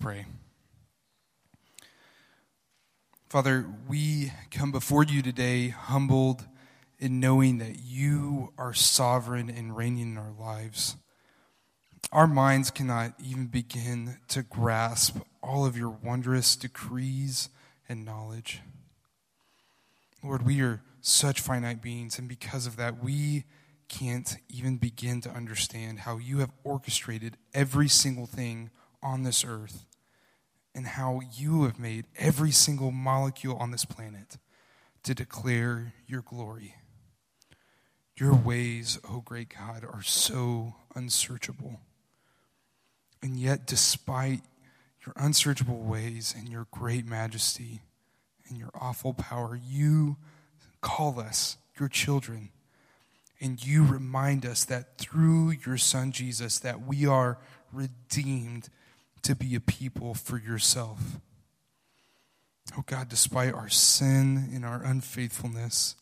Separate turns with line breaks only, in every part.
pray. Father, we come before you today humbled in knowing that you are sovereign and reigning in our lives. Our minds cannot even begin to grasp all of your wondrous decrees and knowledge. Lord, we are such finite beings, and because of that, we can't even begin to understand how you have orchestrated every single thing on this earth and how you have made every single molecule on this planet to declare your glory. Your ways, O great God, are so unsearchable. And yet, despite your unsearchable ways and your great majesty and your awful power, you call us your children. And you remind us that through your Son Jesus, that we are redeemed to be a people for yourself. Oh God, despite our sin and our unfaithfulness,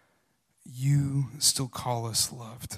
you still call us loved.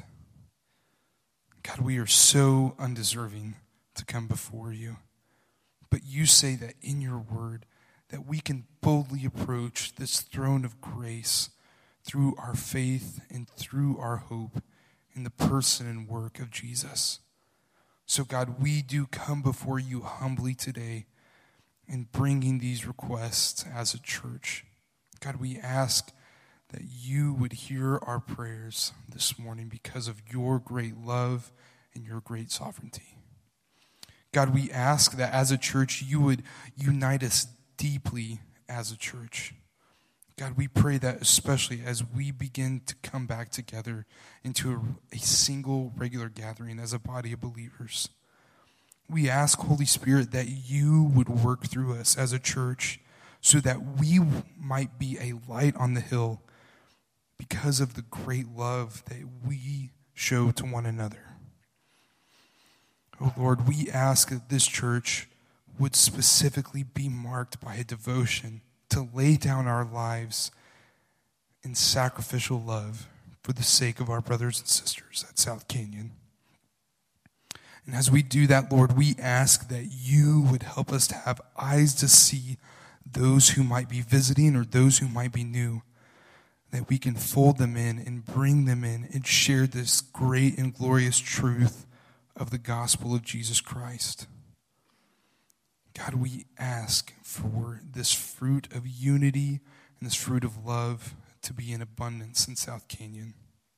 God, we are so undeserving to come before you. But you say that in your word that we can boldly approach this throne of grace through our faith and through our hope in the person and work of Jesus. So God, we do come before you humbly today in bringing these requests as a church. God, we ask that you would hear our prayers this morning because of your great love and your great sovereignty. God, we ask that as a church, you would unite us deeply as a church. God, we pray that especially as we begin to come back together into a single regular gathering as a body of believers. We ask, Holy Spirit, that you would work through us as a church so that we might be a light on the hill because of the great love that we show to one another. Oh Lord, we ask that this church would specifically be marked by a devotion to lay down our lives in sacrificial love for the sake of our brothers and sisters at South Canyon. And as we do that, Lord, we ask that you would help us to have eyes to see those who might be visiting or those who might be new, that we can fold them in and bring them in and share this great and glorious truth of the gospel of Jesus Christ. God, we ask for this fruit of unity and this fruit of love to be in abundance in South Canyon.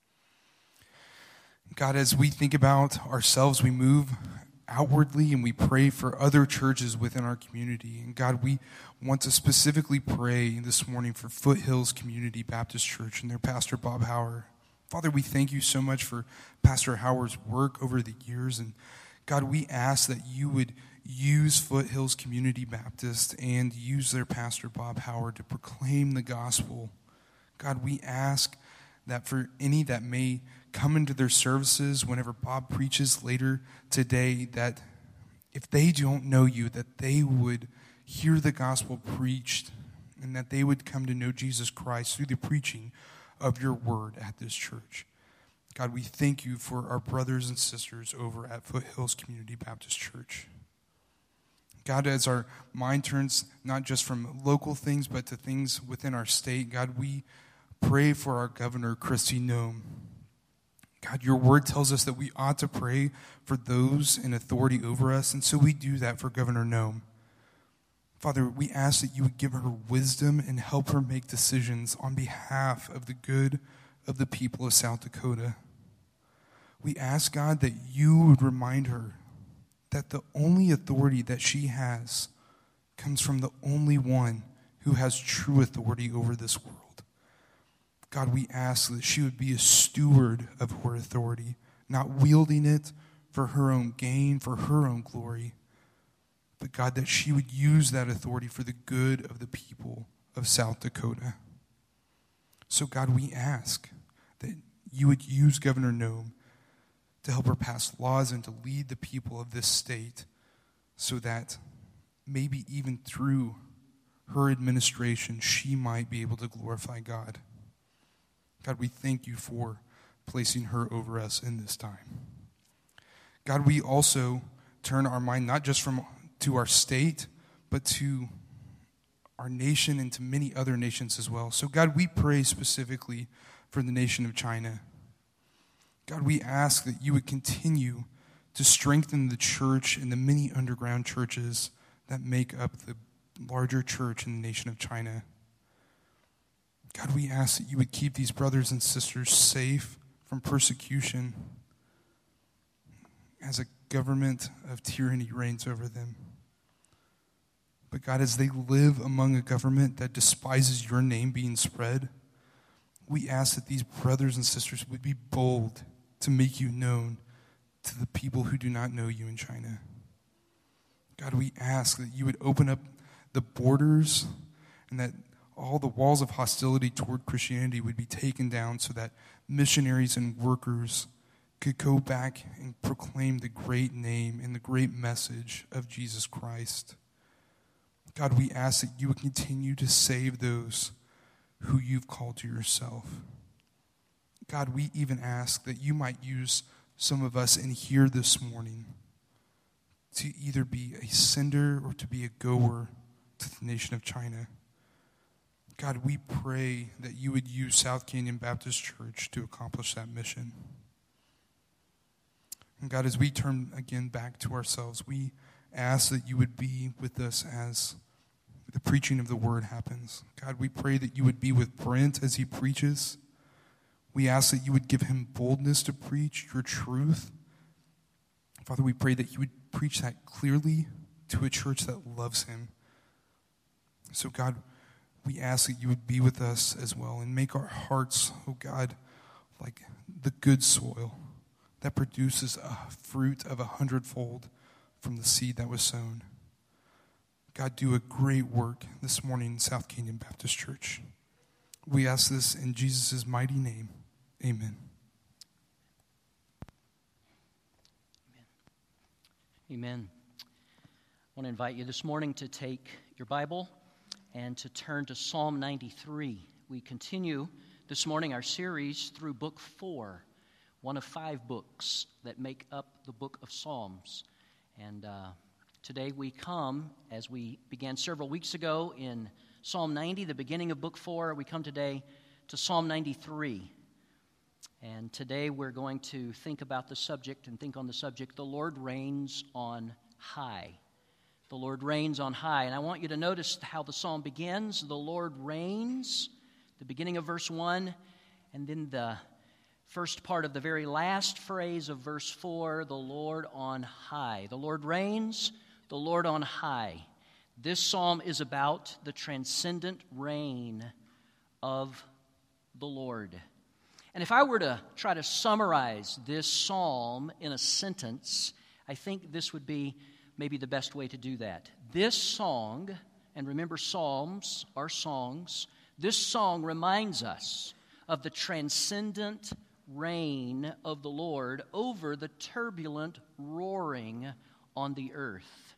God, as we think about ourselves, we move outwardly and we pray for other churches within our community. And God, we want to specifically pray this morning for Foothills Community Baptist Church and their pastor, Bob Hauer. Father, we thank you so much for Pastor Hauer's work over the years. And God, we ask that you would use Foothills Community Baptist and use their pastor, Bob Hauer, to proclaim the gospel. God, we ask that for any that may come into their services whenever Bob preaches later today, that if they don't know you, that they would hear the gospel preached and that they would come to know Jesus Christ through the preaching of your word at this church. God, we thank you for our brothers and sisters over at Foothills Community Baptist Church. God, as our mind turns not just from local things, but to things within our state, God, we pray for our governor, Kristi Noem. God, your word tells us that we ought to pray for those in authority over us, and so we do that for Governor Noem. Father, we ask that you would give her wisdom and help her make decisions on behalf of the good of the people of South Dakota. We ask, God, that you would remind her that the only authority that she has comes from the only one who has true authority over this world. God, we ask that she would be a steward of her authority, not wielding it for her own gain, for her own glory, but God, that she would use that authority for the good of the people of South Dakota. So God, we ask that you would use Governor Noem to help her pass laws and to lead the people of this state so that maybe even through her administration, she might be able to glorify God. God, we thank you for placing her over us in this time. God, we also turn our mind not just from to our state, but to our nation and to many other nations as well. So God, we pray specifically for the nation of China. God, we ask that you would continue to strengthen the church and the many underground churches that make up the larger church in the nation of China. God, we ask that you would keep these brothers and sisters safe from persecution as a government of tyranny reigns over them. But God, as they live among a government that despises your name being spread, we ask that these brothers and sisters would be bold to make you known to the people who do not know you in China. God, we ask that you would open up the borders and that all the walls of hostility toward Christianity would be taken down so that missionaries and workers could go back and proclaim the great name and the great message of Jesus Christ. God, we ask that you would continue to save those who you've called to yourself. God, we even ask that you might use some of us in here this morning to either be a sender or to be a goer to the nation of China. God, we pray that you would use South Canyon Baptist Church to accomplish that mission. And God, as we turn again back to ourselves, we ask that you would be with us as the preaching of the word happens. God, we pray that you would be with Brent as he preaches. We ask that you would give him boldness to preach your truth. Father, we pray that you would preach that clearly to a church that loves him. So God, we ask that you would be with us as well and make our hearts, oh God, like the good soil that produces a fruit of 100-fold from the seed that was sown. God, do a great work this morning in South Canyon Baptist Church. We ask this in Jesus' mighty name. Amen.
Amen. I want to invite you this morning to take your Bible and to turn to Psalm 93. We continue this morning our series through Book 4, one of 5 books that make up the book of Psalms. And today we come, as we began several weeks ago in Psalm 90, the beginning of Book 4, we come today to Psalm 93. And today we're going to think about the subject and think on the subject, the Lord reigns on high. The Lord reigns on high. And I want you to notice how the psalm begins. The Lord reigns, the beginning of verse 1, and then the first part of the very last phrase of verse 4, the Lord on high. The Lord reigns, the Lord on high. This psalm is about the transcendent reign of the Lord. And if I were to try to summarize this psalm in a sentence, I think this would be maybe the best way to do that. This song, and remember psalms are songs, this song reminds us of the transcendent reign of the Lord over the turbulent roaring on the earth.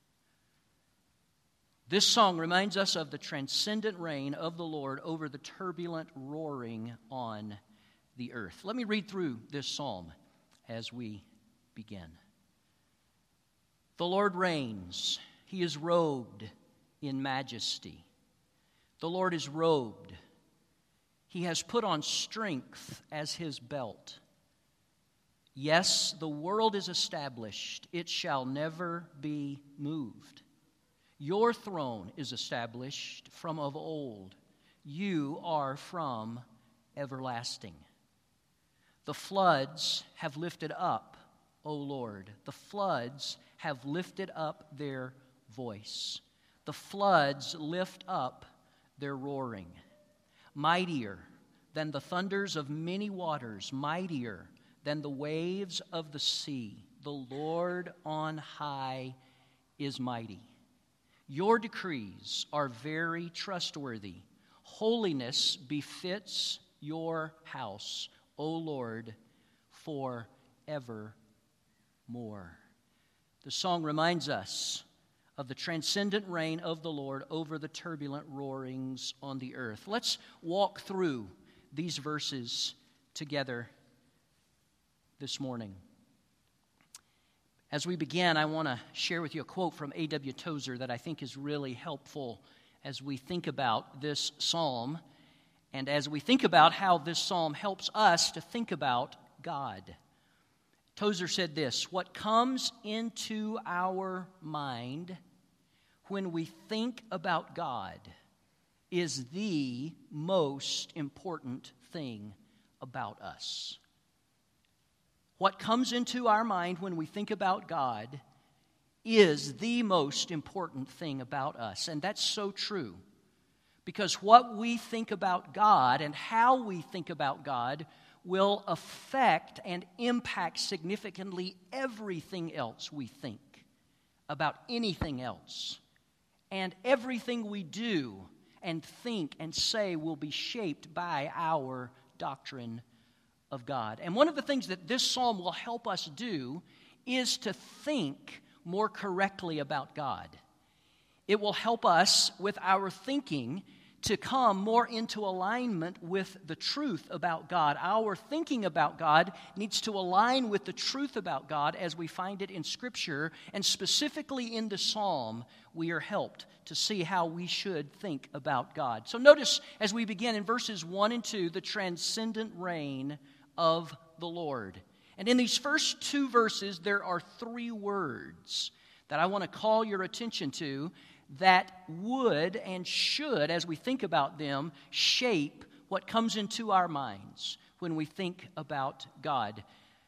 This song reminds us of the transcendent reign of the Lord over the turbulent roaring on the earth. Let me read through this psalm as we begin. The Lord reigns. He is robed in majesty. The Lord is robed. He has put on strength as his belt. Yes, the world is established. It shall never be moved. Your throne is established from of old. You are from everlasting. The floods have lifted up, O Lord. The floods have lifted up their voice. The floods lift up their roaring. Mightier than the thunders of many waters, mightier than the waves of the sea, the Lord on high is mighty. Your decrees are very trustworthy. Holiness befits your house, O Lord, forevermore. The song reminds us of the transcendent reign of the Lord over the turbulent roarings on the earth. Let's walk through these verses together this morning. As we begin, I want to share with you a quote from A.W. Tozer that I think is really helpful as we think about this psalm and as we think about how this psalm helps us to think about God. Tozer said this: "What comes into our mind when we think about God is the most important thing about us." What comes into our mind when we think about God is the most important thing about us. And that's so true. Because what we think about God and how we think about God will affect and impact significantly everything else we think about anything else. And everything we do and think and say will be shaped by our doctrine of God. And one of the things that this psalm will help us do is to think more correctly about God. It will help us with our thinking to come more into alignment with the truth about God. Our thinking about God needs to align with the truth about God as we find it in Scripture, and specifically in the psalm, we are helped to see how we should think about God. So notice as we begin in verses 1 and 2, the transcendent reign of the Lord. And in these first two verses, there are three words that I want to call your attention to that would and should, as we think about them, shape what comes into our minds when we think about God.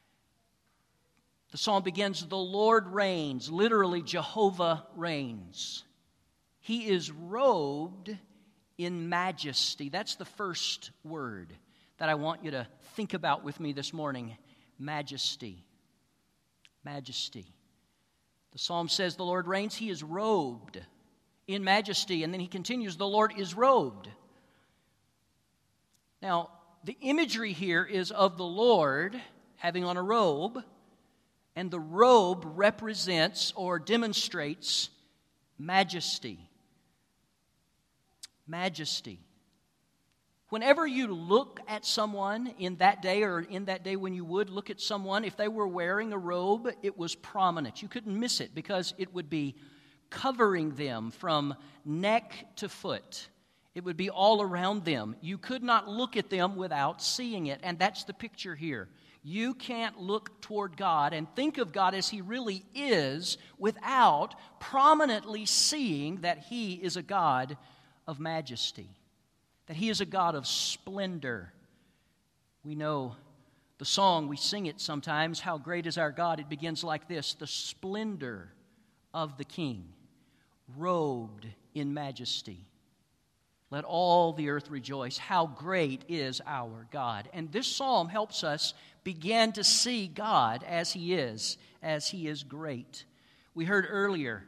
The psalm begins, "The Lord reigns," literally Jehovah reigns. He is robed in majesty. That's the first word that I want you to think about with me this morning. Majesty. Majesty. The psalm says the Lord reigns. He is robed in majesty. And then he continues, the Lord is robed. Now, the imagery here is of the Lord having on a robe, and the robe represents or demonstrates majesty. Majesty. Whenever you look at someone in that day, or in that day when you would look at someone, if they were wearing a robe, it was prominent. You couldn't miss it because it would be covering them from neck to foot. It would be all around them. You could not look at them without seeing it, and that's the picture here. You can't look toward God and think of God as He really is without prominently seeing that He is a God of majesty, that He is a God of splendor. We know the song, we sing it sometimes, "How Great Is Our God." It begins like this: "The splendor of the King, robed in majesty. Let all the earth rejoice. How great is our God." And this psalm helps us begin to see God as He is great. We heard earlier,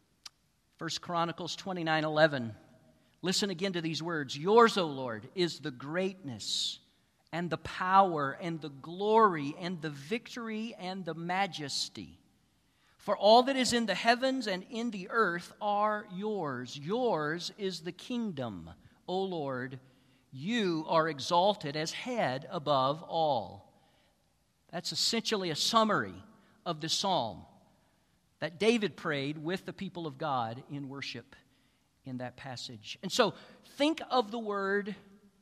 1 Chronicles 29:11. Listen again to these words. "Yours, O Lord, is the greatness and the power and the glory and the victory and the majesty. For all that is in the heavens and in the earth are yours. Yours is the kingdom, O Lord. You are exalted as head above all." That's essentially a summary of the psalm that David prayed with the people of God in worship in that passage. And so think of the word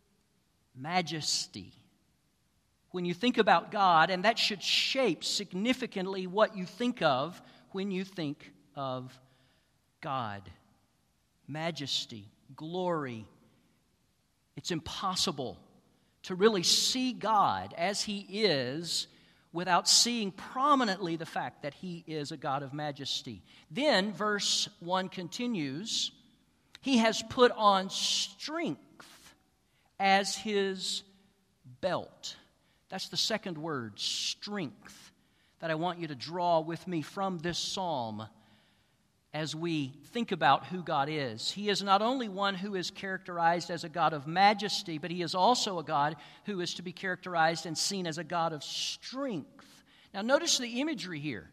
majesty when you think about God, and that should shape significantly what you think of when you think of God. Majesty, glory. It's impossible to really see God as He is without seeing prominently the fact that He is a God of majesty. Then verse 1 continues, "He has put on strength as His belt." That's the second word, strength, that I want you to draw with me from this psalm as we think about who God is. He is not only one who is characterized as a God of majesty, but He is also a God who is to be characterized and seen as a God of strength. Now notice the imagery here.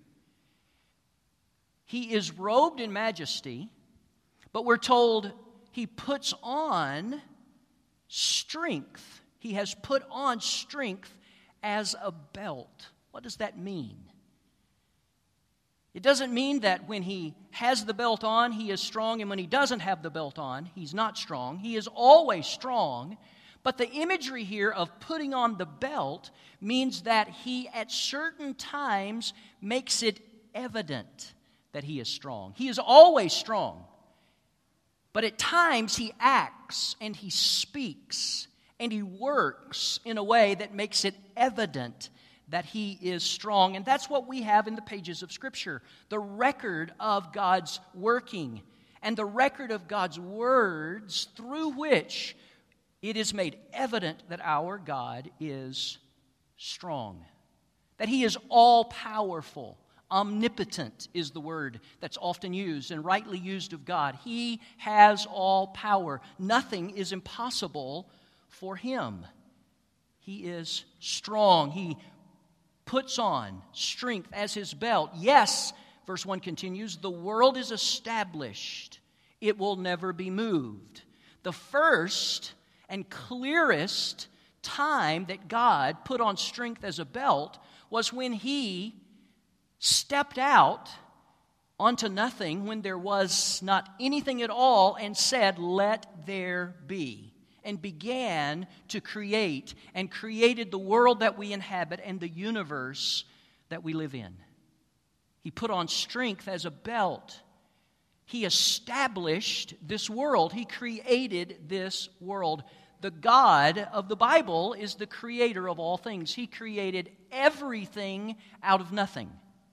He is robed in majesty, but we're told He puts on strength. He has put on strength as a belt. What does that mean? It doesn't mean that when he has the belt on, he is strong, and when he doesn't have the belt on, he's not strong. He is always strong. But the imagery here of putting on the belt means that he at certain times makes it evident that he is strong. He is always strong. But at times he acts and he speaks and he works in a way that makes it evident that he is strong. And that's what we have in the pages of Scripture, the record of God's working and the record of God's words through which it is made evident that our God is strong, that he is all-powerful. Omnipotent is the word that's often used and rightly used of God. He has all power. Nothing is impossible for him. He is strong. He puts on strength as his belt. Yes, verse 1 continues, the world is established. It will never be moved. The first and clearest time that God put on strength as a belt was when he stepped out onto nothing, when there was not anything at all, and said, "Let there be," and began to create, and created the world that we inhabit and the universe that we live in. He put on strength as a belt. He established this world. He created this world. The God of the Bible is the creator of all things. He created everything out of nothing.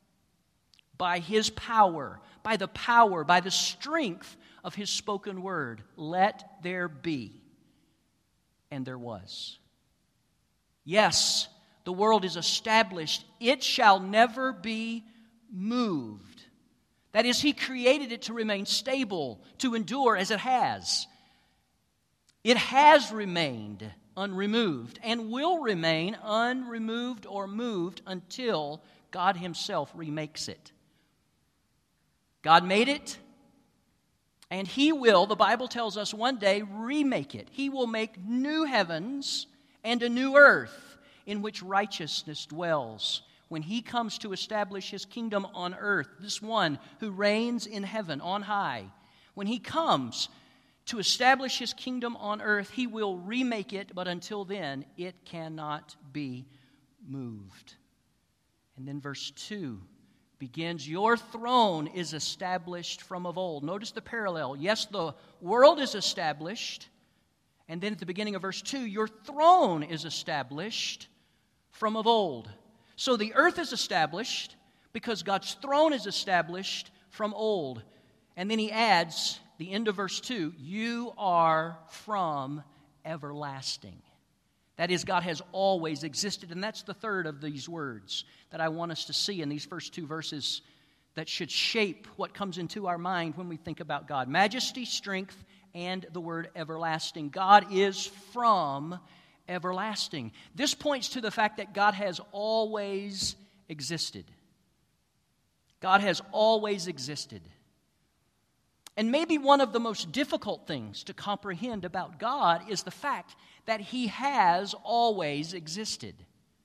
By his power, by the strength of his spoken word. Let there be. And there was. Yes, the world is established. It shall never be moved. That is, he created it to remain stable, to endure as it has. It has remained unremoved and will remain unremoved or moved until God himself remakes it. God made it, and he will, the Bible tells us, one day remake it. He will make new heavens and a new earth in which righteousness dwells. When he comes to establish his kingdom on earth, this one who reigns in heaven on high, when he comes to establish his kingdom on earth, he will remake it, but until then, it cannot be moved. And then verse 2 begins, your throne is established from of old. Notice the parallel. Yes, the world is established. And then at the beginning of verse 2, your throne is established from of old. So the earth is established because God's throne is established from old. And then he adds, the end of verse 2, you are from everlasting. That is, God has always existed. And that's the third of these words that I want us to see in these first two verses that should shape what comes into our mind when we think about God. Majesty, strength, and the word everlasting. God is from everlasting. This points to the fact that God has always existed. God has always existed. And maybe one of the most difficult things to comprehend about God is the fact that he has always existed.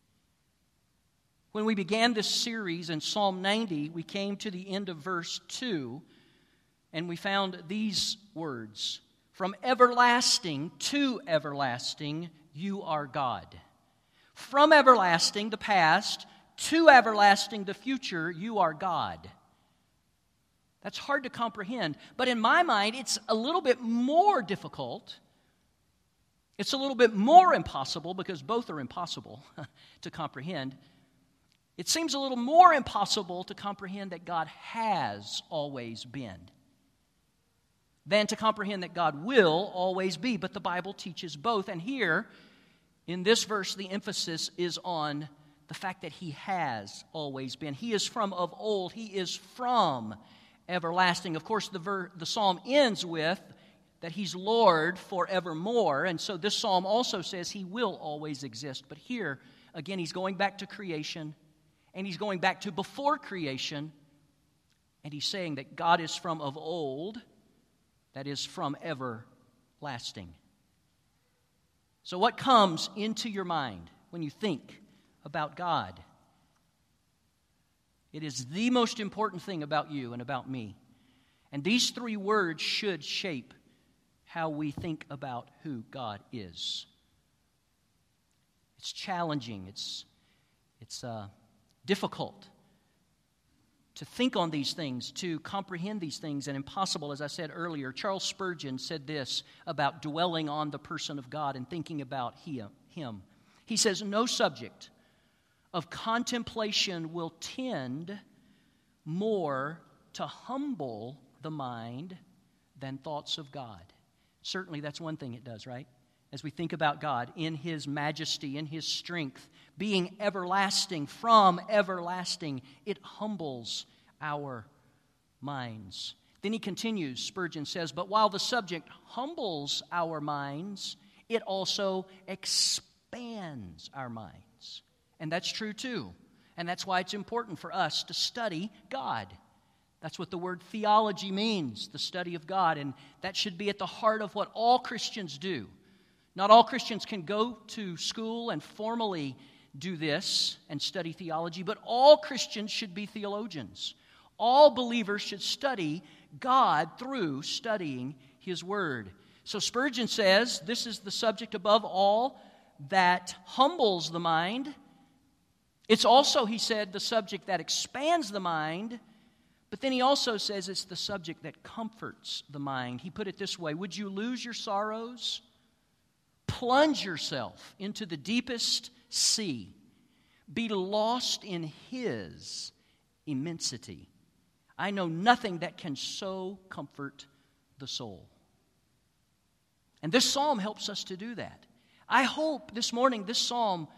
When we began this series in Psalm 90, we came to the end of verse 2, and we found these words, from everlasting to everlasting, you are God. From everlasting, the past, to everlasting, the future, you are God. That's hard to comprehend. But in my mind, it's a little bit more difficult. It's a little bit more impossible, because both are impossible to comprehend. It seems a little more impossible to comprehend that God has always been than to comprehend that God will always be. But the Bible teaches both. And here, in this verse, the emphasis is on the fact that he has always been. He is from of old. He is from everlasting. Of course, the psalm ends with that he's Lord forevermore. And so this psalm also says he will always exist. But here, again, he's going back to creation, and he's going back to before creation, and he's saying that God is from of old, that is from everlasting. So what comes into your mind when you think about God? It is the most important thing about you and about me. And these three words should shape how we think about who God is. It's challenging. It's difficult to think on these things, to comprehend these things, and impossible, as I said earlier. Charles Spurgeon said this about dwelling on the person of God and thinking about Him. He says, "No subject of contemplation will tend more to humble the mind than thoughts of God." Certainly that's one thing it does, right? As we think about God in His majesty, in His strength, being everlasting, from everlasting, it humbles our minds. Then he continues, Spurgeon says, "But while the subject humbles our minds, it also expands our minds." And that's true too. And that's why it's important for us to study God. That's what the word theology means, the study of God. And that should be at the heart of what all Christians do. Not all Christians can go to school and formally do this and study theology, but all Christians should be theologians. All believers should study God through studying His Word. So Spurgeon says this is the subject above all that humbles the mind. It's also, he said, the subject that expands the mind, but then he also says it's the subject that comforts the mind. He put it this way: would you lose your sorrows? Plunge yourself into the deepest sea. Be lost in His immensity. I know nothing that can so comfort the soul. And this psalm helps us to do that. I hope this morning this psalm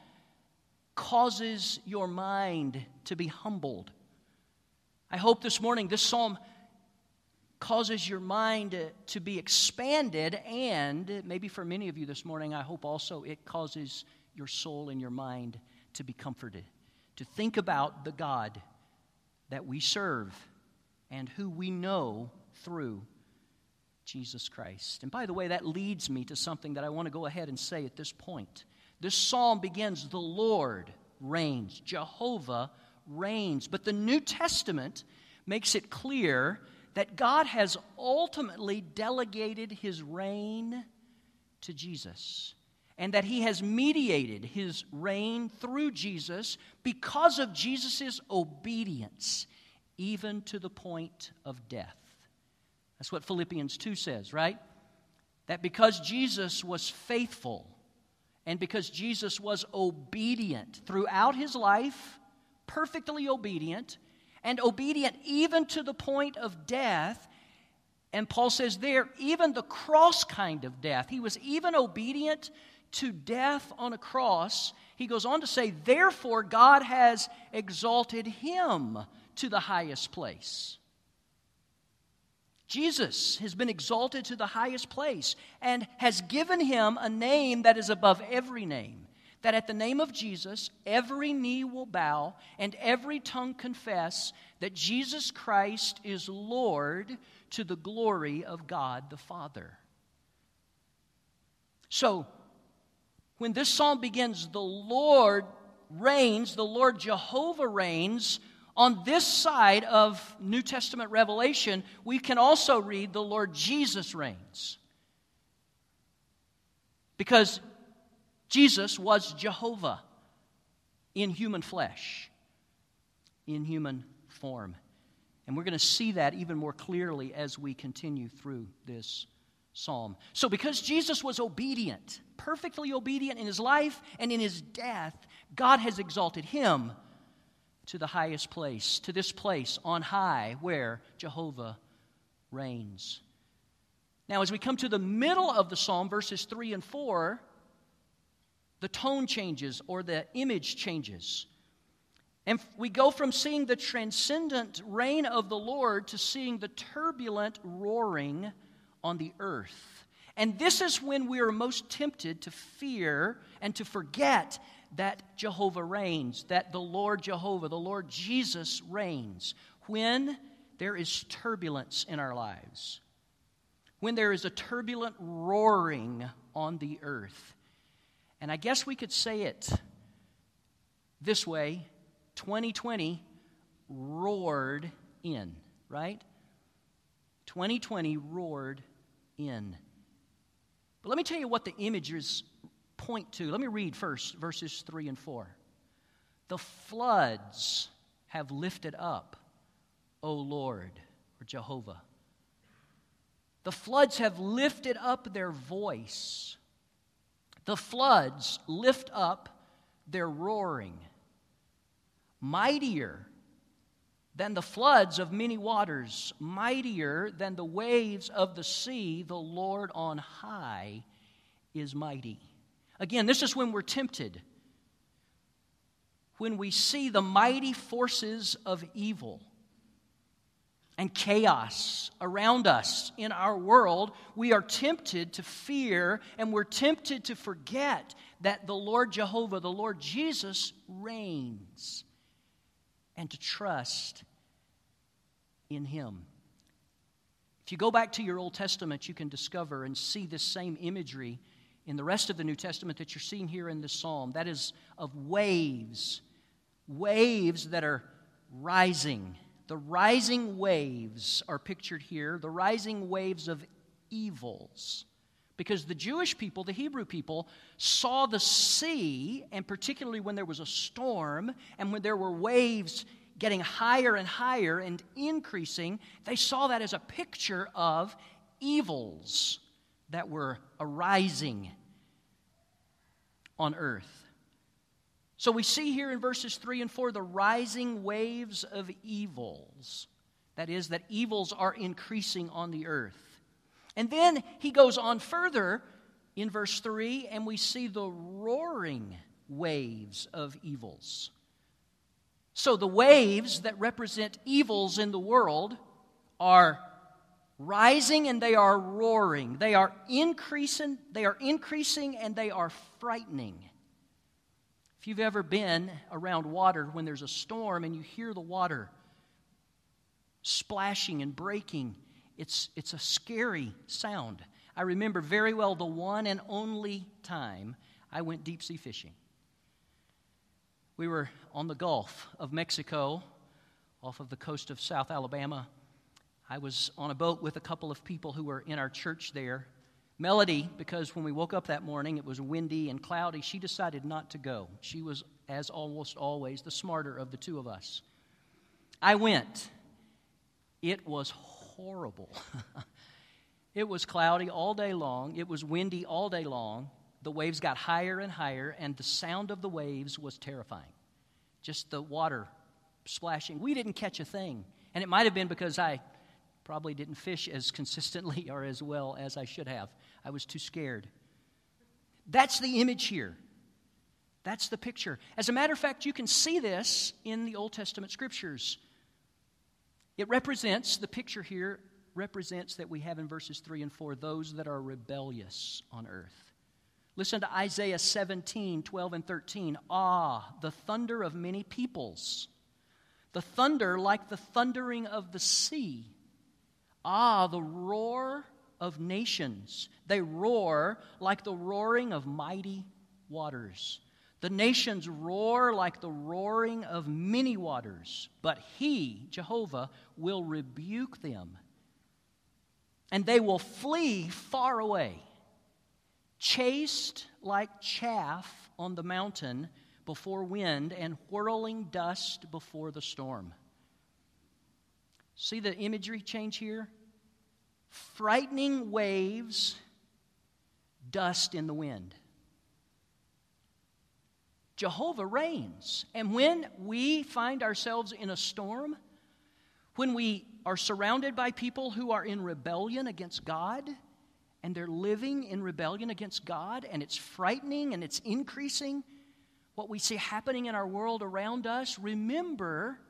causes your mind to be humbled. I hope this morning this psalm causes your mind to be expanded, and maybe for many of you this morning, I hope also it causes your soul and your mind to be comforted, to think about the God that we serve and who we know through Jesus Christ. And by the way, that leads me to something that I want to go ahead and say at this point. This psalm begins, "The Lord reigns," Jehovah reigns. But the New Testament makes it clear that God has ultimately delegated His reign to Jesus, and that He has mediated His reign through Jesus because of Jesus' obedience, even to the point of death. That's what Philippians 2 says, right? That because Jesus was faithful and because Jesus was obedient throughout His life, perfectly obedient, and obedient even to the point of death. And Paul says there, even the cross kind of death. He was even obedient to death on a cross. He goes on to say, therefore God has exalted Him to the highest place. Jesus has been exalted to the highest place and has given Him a name that is above every name, that at the name of Jesus, every knee will bow and every tongue confess that Jesus Christ is Lord, to the glory of God the Father. So, when this psalm begins, the Lord reigns, the Lord Jehovah reigns, on this side of New Testament revelation, we can also read the Lord Jesus reigns. Because Jesus was Jehovah in human flesh, in human form. And we're going to see that even more clearly as we continue through this psalm. So because Jesus was obedient, perfectly obedient in His life and in His death, God has exalted Him to the highest place, to this place on high where Jehovah reigns. Now, as we come to the middle of the psalm, verses 3 and 4, the tone changes or the image changes. And we go from seeing the transcendent reign of the Lord to seeing the turbulent roaring on the earth. And this is when we are most tempted to fear and to forget that Jehovah reigns, that the Lord Jehovah, the Lord Jesus reigns, when there is turbulence in our lives, when there is a turbulent roaring on the earth. And I guess we could say it this way: 2020 roared in, right? 2020 roared in. But let me tell you what the images point to. Let me read first verses 3 and 4. The floods have lifted up, O Lord, or Jehovah. The floods have lifted up their voice. The floods lift up their roaring. Mightier than the floods of many waters, mightier than the waves of the sea, the Lord on high is mighty. Again, this is when we're tempted. When we see the mighty forces of evil and chaos around us in our world, we are tempted to fear and we're tempted to forget that the Lord Jehovah, the Lord Jesus, reigns, and to trust in Him. If you go back to your Old Testament, you can discover and see this same imagery in the rest of the New Testament that you're seeing here in this psalm. That is of waves that are rising. The rising waves are pictured here, the rising waves of evils. Because the Jewish people, the Hebrew people, saw the sea, and particularly when there was a storm and when there were waves getting higher and higher and increasing, they saw that as a picture of evils that were arising on earth. So we see here in verses 3 and 4 the rising waves of evils. That is, that evils are increasing on the earth. And then he goes on further in verse 3, and we see the roaring waves of evils. So the waves that represent evils in the world are rising and they are roaring. They are increasing and they are frightening. If you've ever been around water when there's a storm and you hear the water splashing and breaking, it's a scary sound. I remember very well the one and only time I went deep sea fishing. We were on the Gulf of Mexico, off of the coast of South Alabama. I was on a boat with a couple of people who were in our church there. Melody, because when we woke up that morning, it was windy and cloudy, she decided not to go. She was, as almost always, the smarter of the two of us. I went. It was horrible. It was cloudy all day long. It was windy all day long. The waves got higher and higher, and the sound of the waves was terrifying. Just the water splashing. We didn't catch a thing. And it might have been because I probably didn't fish as consistently or as well as I should have. I was too scared. That's the image here. That's the picture. As a matter of fact, you can see this in the Old Testament scriptures. It represents, the picture here represents that we have in verses 3 and 4, those that are rebellious on earth. Listen to Isaiah 17, 12 and 13. Ah, the thunder of many peoples. The thunder like the thundering of the sea. Ah, the roar of nations. They roar like the roaring of mighty waters. The nations roar like the roaring of many waters, but He, Jehovah, will rebuke them, and they will flee far away, chased like chaff on the mountain before wind and whirling dust before the storm. See the imagery change here? Frightening waves, dust in the wind. Jehovah reigns. And when we find ourselves in a storm, when we are surrounded by people who are in rebellion against God, and they're living in rebellion against God, and it's frightening and it's increasing, what we see happening in our world around us, remember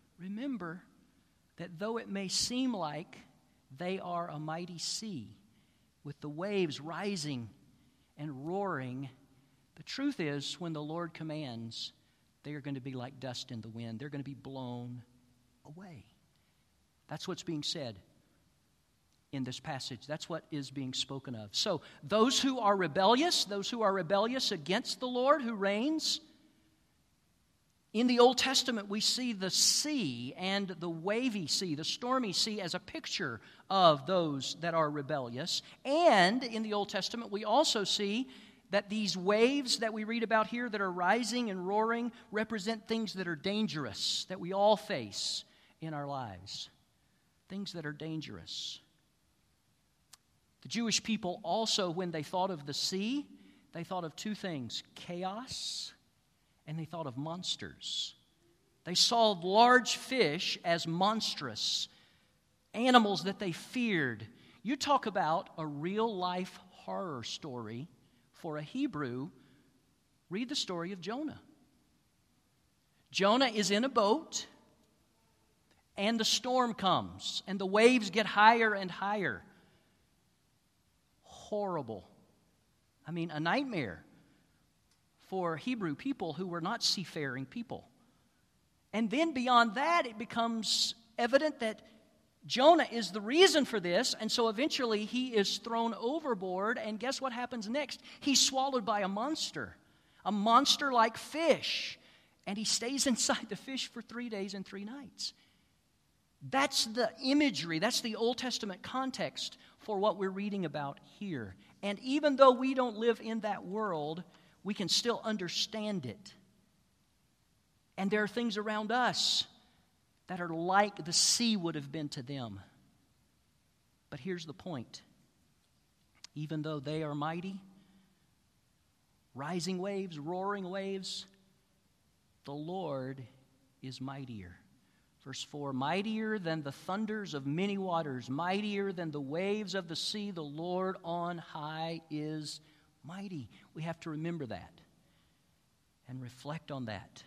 that though it may seem like they are a mighty sea with the waves rising and roaring, the truth is, when the Lord commands, they are going to be like dust in the wind. They're going to be blown away. That's what's being said in this passage. That's what is being spoken of. So those who are rebellious against the Lord who reigns, In the Old Testament, we see the sea and the wavy sea, the stormy sea, as a picture of those that are rebellious. And in the Old Testament, we also see that these waves that we read about here that are rising and roaring represent things that are dangerous, that we all face in our lives. Things that are dangerous. The Jewish people also, when they thought of the sea, they thought of two things: chaos, and they thought of monsters. They saw large fish as monstrous, animals that they feared. You talk about a real-life horror story for a Hebrew. Read the story of Jonah. Jonah is in a boat, and the storm comes, and the waves get higher and higher. Horrible. I mean, a nightmare for Hebrew people who were not seafaring people. And then beyond that, it becomes evident that Jonah is the reason for this, and so eventually he is thrown overboard, and guess what happens next? He's swallowed by a monster-like fish, and he stays inside the fish for 3 days and 3 nights. That's the imagery, that's the Old Testament context for what we're reading about here. And even though we don't live in that world, we can still understand it. And there are things around us that are like the sea would have been to them. But here's the point. Even though they are mighty, rising waves, roaring waves, the Lord is mightier. Verse 4, mightier than the thunders of many waters, mightier than the waves of the sea, the Lord on high is mighty. We have to remember that and reflect on that.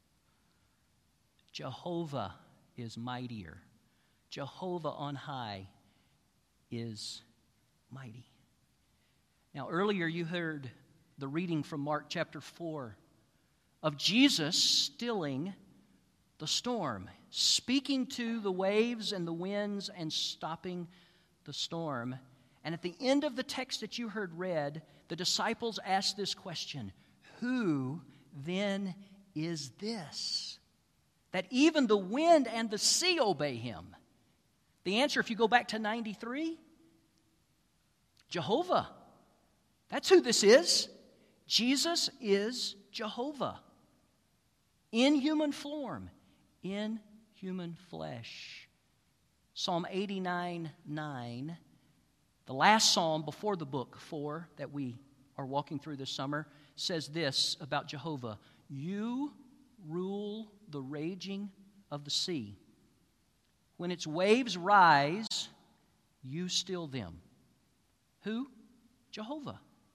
Jehovah is mightier. Jehovah on high is mighty. Now, earlier you heard the reading from Mark chapter 4 of Jesus stilling the storm, speaking to the waves and the winds and stopping the storm. And at the end of the text that you heard read, the disciples asked this question: who then is this, that even the wind and the sea obey him? The answer, if you go back to 93, Jehovah. That's who this is. Jesus is Jehovah in human form, in human flesh. Psalm 89:9, the last psalm before the book 4 that we are walking through this summer, says this about Jehovah: you rule the raging of the sea. When its waves rise, you still them. Who? Jehovah.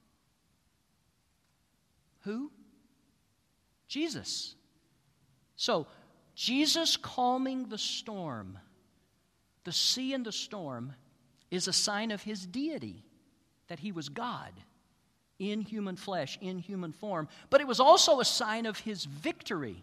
Who? Jesus. So, Jesus calming the storm, the sea and the storm, is a sign of his deity, that he was God in human flesh, in human form. But it was also a sign of his victory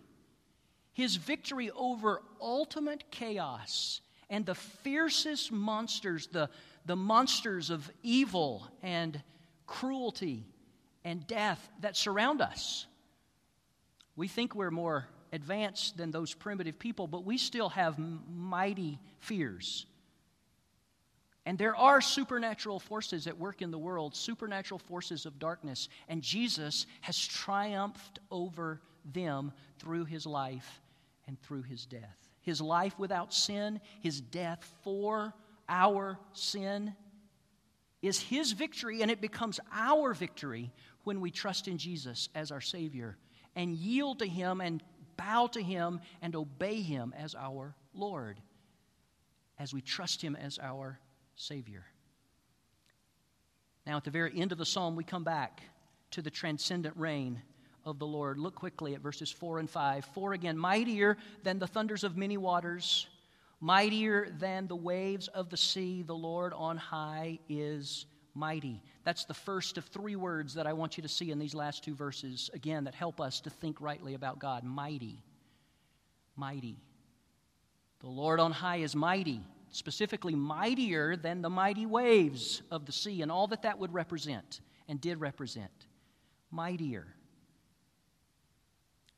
over ultimate chaos and the fiercest monsters, the monsters of evil and cruelty and death that surround us. We think we're more advanced than those primitive people, but we still have mighty fears. And there are supernatural forces at work in the world, supernatural forces of darkness, and Jesus has triumphed over them through his life and through his death. His life without sin, his death for our sin, is his victory, and it becomes our victory when we trust in Jesus as our Savior and yield to him and bow to him and obey him as our Lord, as we trust him as our Savior. Now, at the very end of the psalm, we come back to the transcendent reign of the Lord. Look quickly at verses 4 and 5. 4 again, mightier than the thunders of many waters, mightier than the waves of the sea, the Lord on high is mighty. That's the first of 3 words that I want you to see in these last 2 verses, again, that help us to think rightly about God. Mighty. Mighty. The Lord on high is mighty, specifically mightier than the mighty waves of the sea and all that that would represent and did represent. Mightier.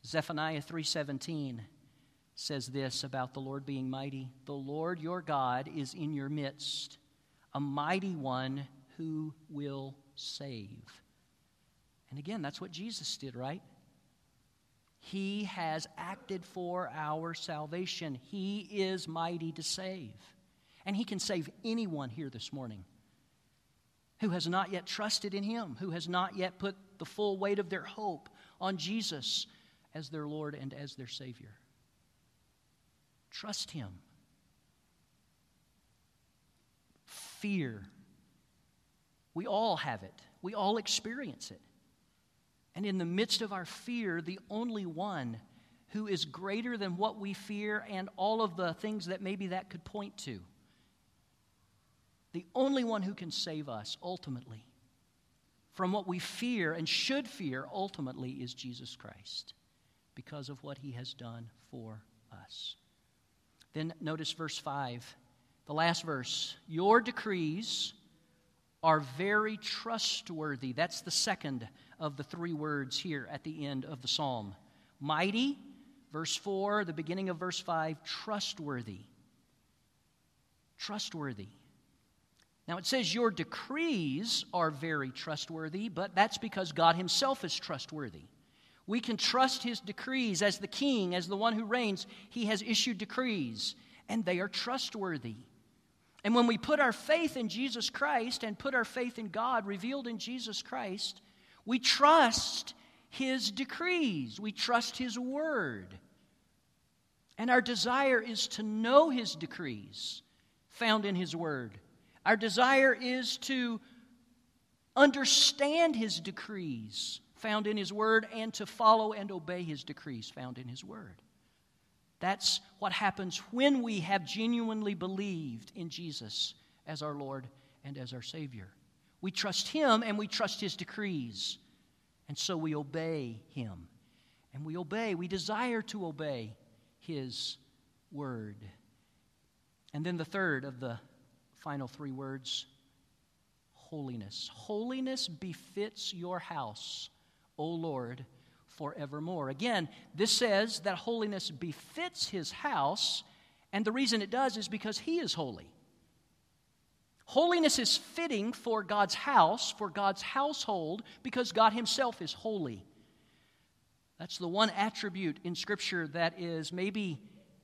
Zephaniah 3:17 says this about the Lord being mighty. The Lord your God is in your midst, a mighty one who will save. And again, that's what Jesus did, right? He has acted for our salvation. He is mighty to save. And He can save anyone here this morning who has not yet trusted in Him, who has not yet put the full weight of their hope on Jesus as their Lord and as their Savior. Trust Him. Fear. We all have it. We all experience it. And in the midst of our fear, the only one who is greater than what we fear and all of the things that maybe that could point to, the only one who can save us ultimately from what we fear and should fear ultimately is Jesus Christ because of what He has done for us. Then notice verse 5, the last verse. Your decrees are very trustworthy. That's the second of the three words here at the end of the psalm. Mighty, verse 4, the beginning of verse 5, trustworthy. Trustworthy. Now it says your decrees are very trustworthy, but that's because God Himself is trustworthy. We can trust His decrees as the king, as the one who reigns. He has issued decrees, and they are trustworthy. And when we put our faith in Jesus Christ and put our faith in God revealed in Jesus Christ, we trust His decrees. We trust His word. And our desire is to know His decrees found in His word. Our desire is to understand His decrees found in His word and to follow and obey His decrees found in His word. That's what happens when we have genuinely believed in Jesus as our Lord and as our Savior. We trust Him and we trust His decrees. And so we obey Him. And we desire to obey His word. And then the third of the final three words, holiness. Holiness befits your house, O Lord, forevermore. Again, this says that holiness befits His house, and the reason it does is because He is holy. Holiness is fitting for God's house, for God's household, because God Himself is holy. That's the one attribute in Scripture that is maybe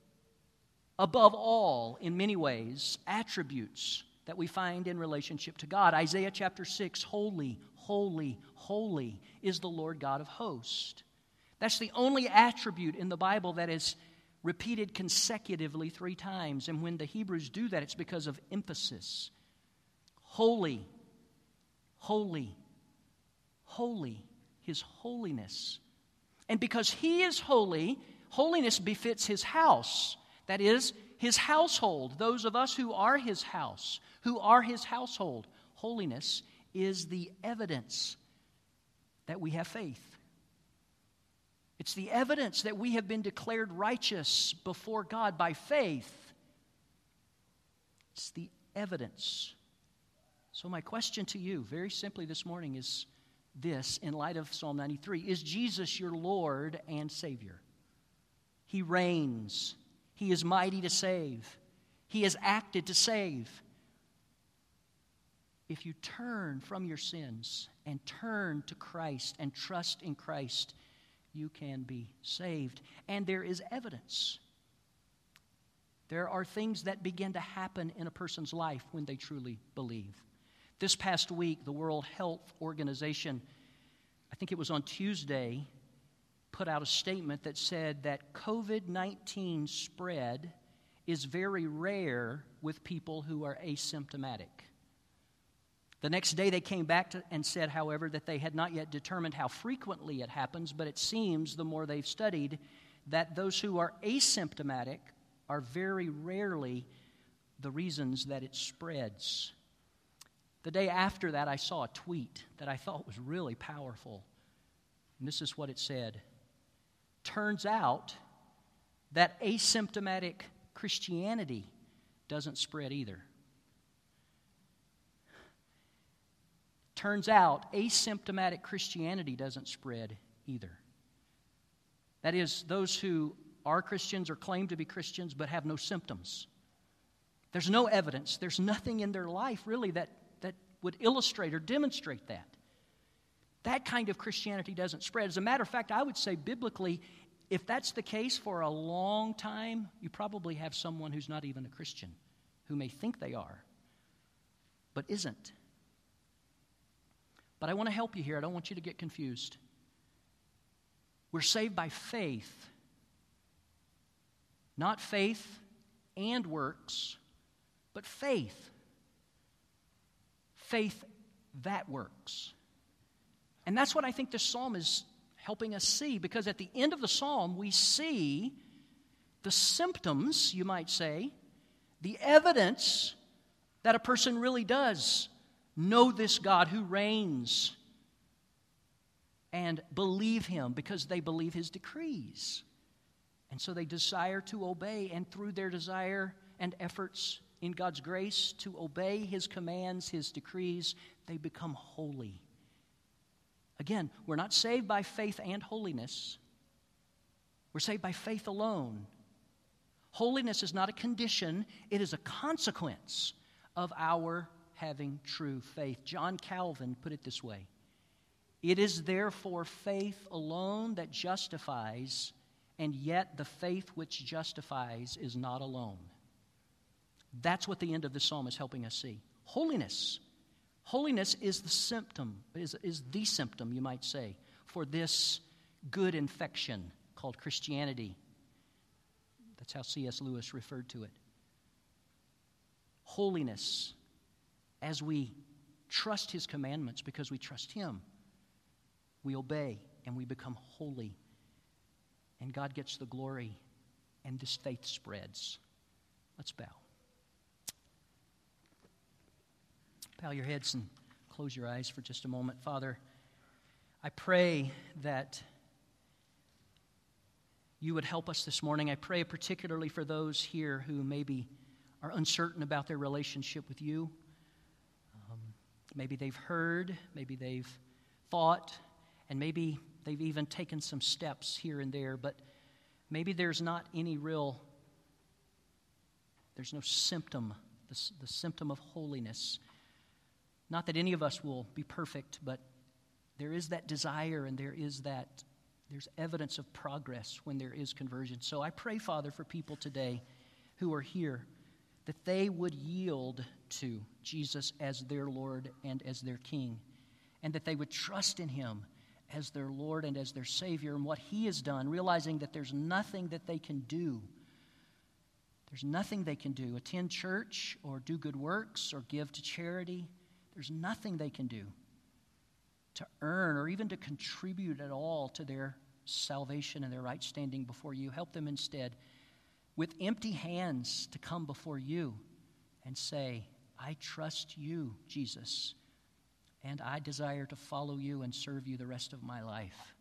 above all, in many ways, attributes that we find in relationship to God. Isaiah chapter 6, holy, holy, holy is the Lord God of hosts. That's the only attribute in the Bible that is repeated consecutively 3 times. And when the Hebrews do that, it's because of emphasis. Holy, holy, holy, His holiness. And because He is holy, holiness befits His house. That is, His household, those of us who are His house, who are His household. Holiness is the evidence that we have faith. It's the evidence that we have been declared righteous before God by faith. It's the evidence. So my question to you, very simply this morning, is this, in light of Psalm 93. Is Jesus your Lord and Savior? He reigns. He is mighty to save. He has acted to save. If you turn from your sins and turn to Christ and trust in Christ, you can be saved. And there is evidence. There are things that begin to happen in a person's life when they truly believe. This past week, the World Health Organization, I think it was on Tuesday, put out a statement that said that COVID-19 spread is very rare with people who are asymptomatic. The next day they came back and said, however, that they had not yet determined how frequently it happens, but it seems, the more they've studied, that those who are asymptomatic are very rarely the reasons that it spreads. The day after that, I saw a tweet that I thought was really powerful. And this is what it said. Turns out that asymptomatic Christianity doesn't spread either. Turns out asymptomatic Christianity doesn't spread either. That is, those who are Christians or claim to be Christians but have no symptoms. There's no evidence. There's nothing in their life really that would illustrate or demonstrate that. That kind of Christianity doesn't spread. As a matter of fact, I would say biblically, if that's the case for a long time, you probably have someone who's not even a Christian, who may think they are, but isn't. But I want to help you here. I don't want you to get confused. We're saved by faith, not faith and works, but faith. Faith that works. And that's what I think this psalm is helping us see, because at the end of the psalm, we see the symptoms, you might say, the evidence that a person really does know this God who reigns and believe Him because they believe His decrees. And so they desire to obey, and through their desire and efforts in God's grace to obey His commands, His decrees, they become holy. Again, we're not saved by faith and holiness. We're saved by faith alone. Holiness is not a condition, it is a consequence of our having true faith. John Calvin put it this way: it is therefore faith alone that justifies, and yet the faith which justifies is not alone. That's what the end of the psalm is helping us see. Holiness. Holiness is the symptom, is the symptom, you might say, for this good infection called Christianity. That's how C.S. Lewis referred to it. Holiness, as we trust His commandments because we trust Him, we obey and we become holy. And God gets the glory, and this faith spreads. Let's bow. Bow your heads and close your eyes for just a moment. Father, I pray that You would help us this morning. I pray particularly for those here who maybe are uncertain about their relationship with You. Maybe they've heard, maybe they've thought, and maybe they've even taken some steps here and there, but maybe there's not any there's no symptom, the symptom of holiness. Not that any of us will be perfect, but there is that desire, and there's evidence of progress when there is conversion. So I pray, Father, for people today who are here, that they would yield to Jesus as their Lord and as their King, and that they would trust in Him as their Lord and as their Savior and what He has done, realizing that there's nothing that they can do. There's nothing they can do. Attend church or do good works or give to charity. There's nothing they can do to earn or even to contribute at all to their salvation and their right standing before You. Help them instead with empty hands to come before You and say, I trust You, Jesus, and I desire to follow You and serve You the rest of my life.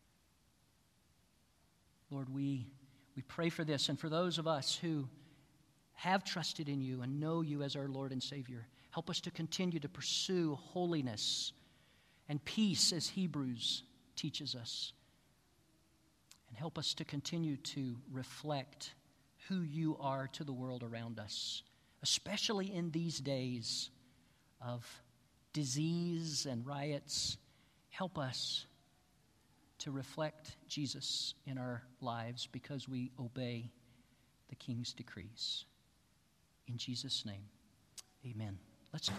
Lord, we pray for this, and for those of us who have trusted in You and know You as our Lord and Savior, help us to continue to pursue holiness and peace as Hebrews teaches us. And help us to continue to reflect who You are to the world around us, especially in these days of disease and riots. Help us to reflect Jesus in our lives because we obey the King's decrees. In Jesus' name, amen. Let's.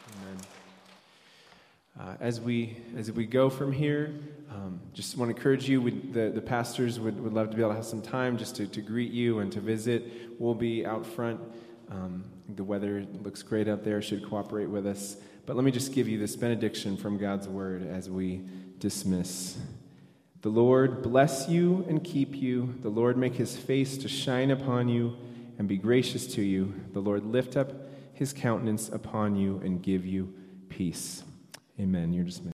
Amen. As we go from here, just want to encourage you, the pastors would love to be able to have some time just to greet you and to visit. We'll be out front. The weather looks great out there, should cooperate with us. But let me just give you this benediction from God's Word as we dismiss. The Lord bless you and keep you. The Lord make His face to shine upon you and be gracious to you. The Lord lift up His countenance upon you and give you peace. Amen. You're dismissed.